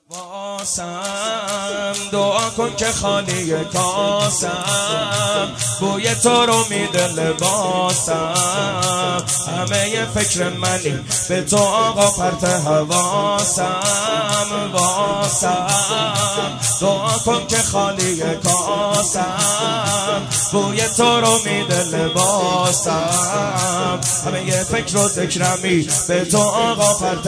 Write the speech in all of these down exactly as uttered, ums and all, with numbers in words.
واسم دعا کن که خالی کاسم، بوی تو رو میده لباسم، همه ی فکر منی به تو آقا پرت حواسم. واسم دعا کن که خالی کاسم، بوی تو رو میده لباسم، همه ی فکر و ذکرمی به تو آقا پرت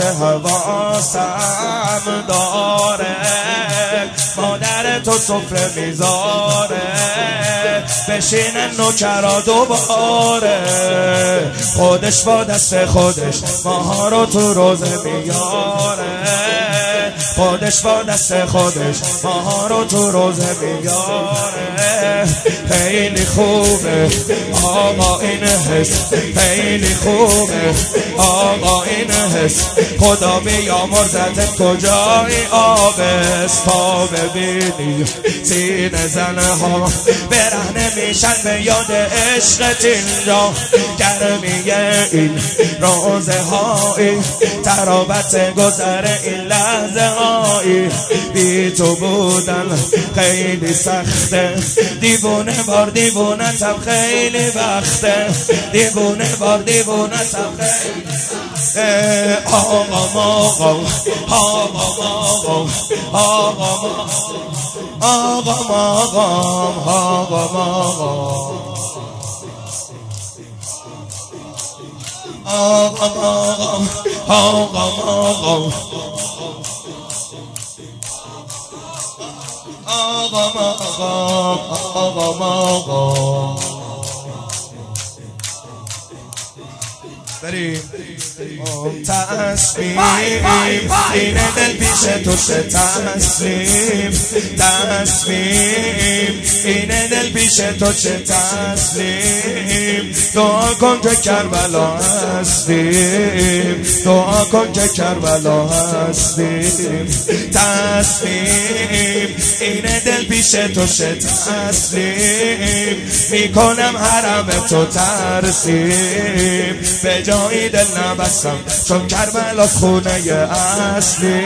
حواسم. داره مادر تو سفره میذاره، بشینن نوکرا دوباره، خودش با دست خودش ماها رو تو روزه میاره، خودش با دست خودش ماها رو تو روزه میاره. خیلی خوبه آقا این حس، خیلی خوبه آقا این حس، خدا بیامرزت کجای آبست، تا ببینی سینه زنه ها برهنه میشن به یاد عشقت اینجا، گرمی این روزه هایی، ترابت گذر این لحظه هایی، بی تو بودن خیلی سخته، دیوونه بار دیوونه تب خیلی وقته، دیوونه بار دیوونه تب خیلی آقا آقا آقا آقا آقا آقا آقا بریم تسلیم، اینه دل پیش تو چه تسلیم، تسلیم اینه دل پیش تو چه تسلیم، دعا کن که کربلا هستیم، دعا کن که کربلا هستیم، تسلیم اینه دل پیش تو چه تسلیم، میکنم حرم تو ترسیم، به جایی دل نبستم چون کربلا خونه اصلی،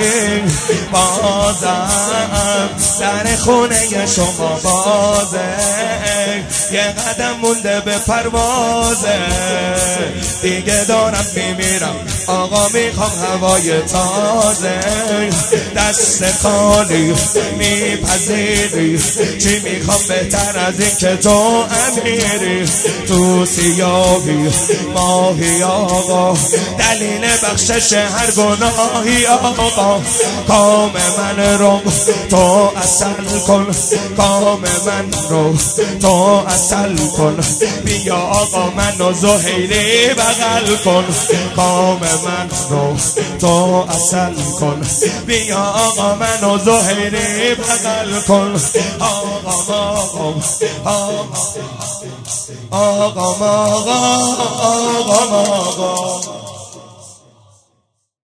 بازم در خونه شما بازه، یه قدم مونده به پروازه، دیگه دارم میمیرم آقا میخوام هوای تازه، دست خالی میپذیری، چی میخوام بهتر از این که تو امیری، تو سیاهی ماهی آقا، دلیل بخشش هر گناهی آقا، کام من رو تو اصل کن، کام من رو تو اصل کن، بیا آقا منو زهیری بغل کن، کام من رو تو اصل کن، بیا آقا منو زهیری بغل کن، آقا آقا آقا آقا آقا آقا آقا